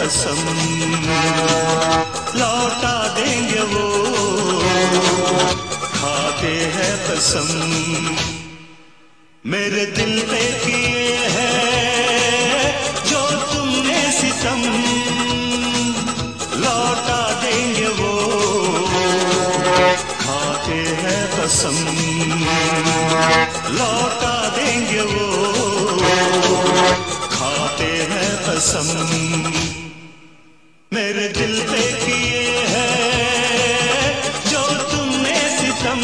कसम, लौटा देंगे वो, खाते हैं कसम। मेरे दिल पे किए हैं जो तुमने सितम, लौटा देंगे वो, खाते हैं कसम, लौटा देंगे वो, खाते हैं कसम। मेरे दिल पे किए हैं जो तुमने सितम।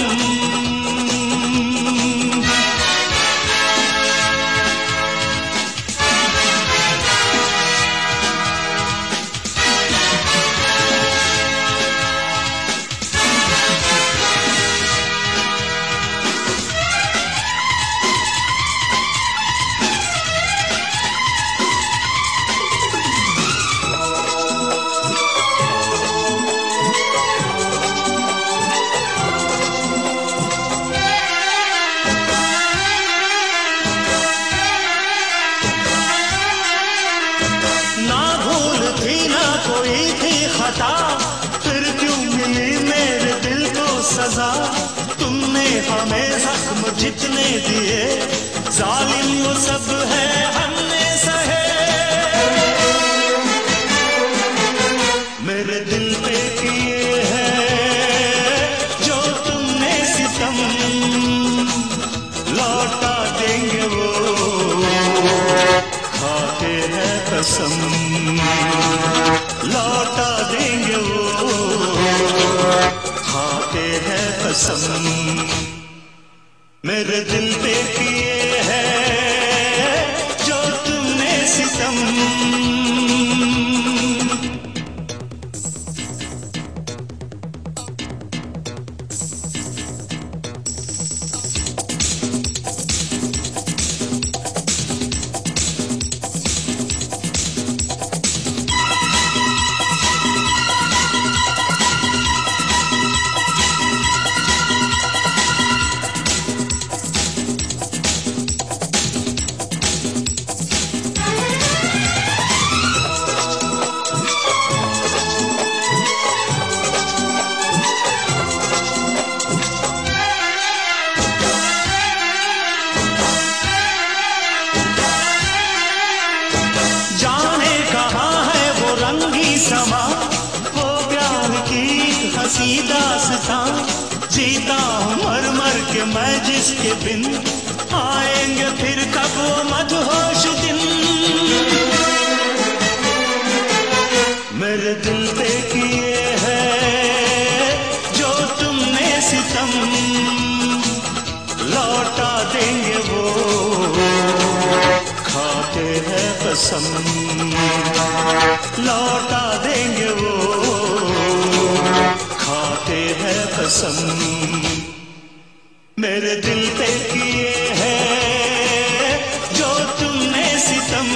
फिर क्यों मिली मेरे दिल को सजा, तुमने हमें जख्म जितने दिए, जालिम वो सब है हमने सहे। मेरे दिल पे किए हैं जो तुमने सितम, लौटा देंगे वो, खाते हैं कसम, लौटा देंगे वो, खाते हैं कसम। मेरे दिल पे किए हैं जो तुमने सितम। समा वो प्यार की हंसी दास्तां, जीता हूँ मर मर के मैं जिसके बिन, आएंगे फिर कब वो मदहोश दिन। मेरे दिल पे किए हैं जो तुमने सितम, लौटा देंगे वो, खाते हैं कसम, लौटा देंगे वो, खाते हैं कसम। मेरे दिल पे किए हैं जो तुमने सितम।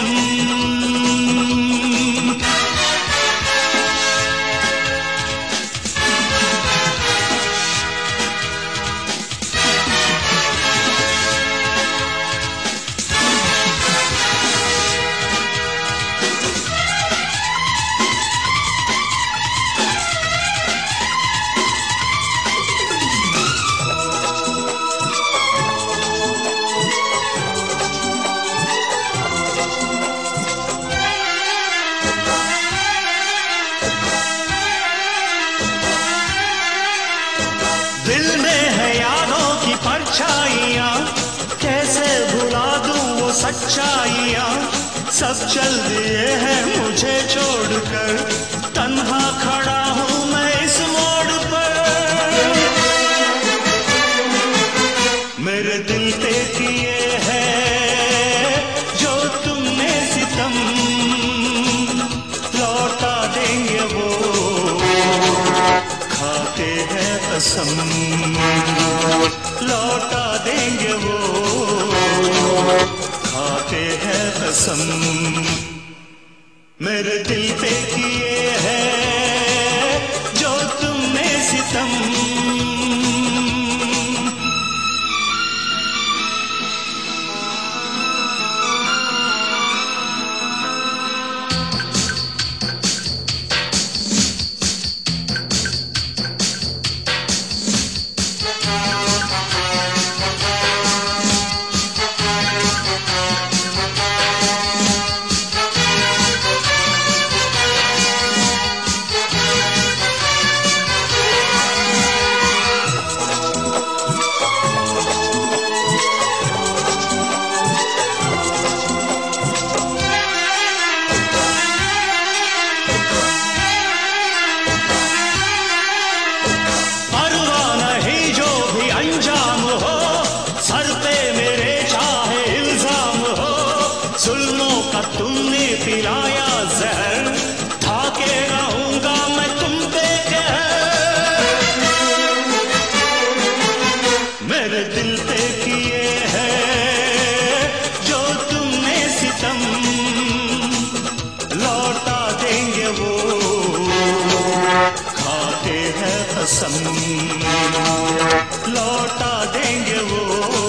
दिल में है यादों की परछाइयाँ, कैसे भुला दूँ वो सच्चाइयाँ। सब चल दिए हैं मुझे छोड़कर, तन्हा खड़ा हूँ मैं इस मोड़ पर। मेरे दिल पे किए हैं जो तुमने सितम, लौटा देंगे वो, खाते हैं कसम, लौटा देंगे वो, खाते हैं कसम। मेरे दिल पे किए हैं जो तुमने सितम। वो, खाते हैं कसम लौटा देंगे वो,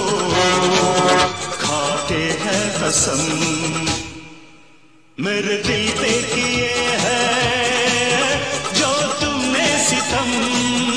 खाते हैं कसम। मेरे दिल पे किए है जो तुमने सितम,